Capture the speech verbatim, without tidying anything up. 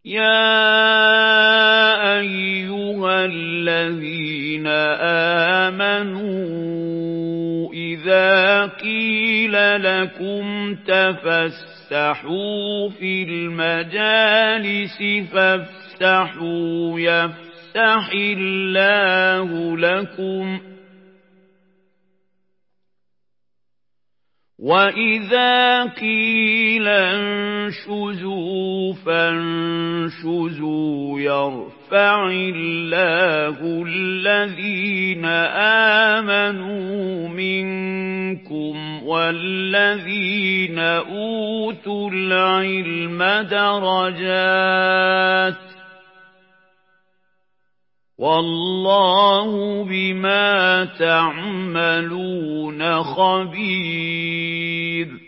يَا أَيُّهَا الَّذِينَ آمَنُوا إِذَا قِيلَ لَكُمْ تَفَسَّحُوا فِي الْمَجَالِسِ فَافْسَحُوا يَفْسَحِ اللَّهُ لَكُمْ ۖ وَإِذَا قِيلَ انشُزُوا فَانشُزُوا يَرْفَعِ اللَّهُ الَّذِينَ آمَنُوا مِنكُمْ وَالَّذِينَ أُوتُوا الْعِلْمَ دَرَجَاتٍ ۚ وَاللَّهُ بِمَا تَعْمَلُونَ خَبِيرٌ.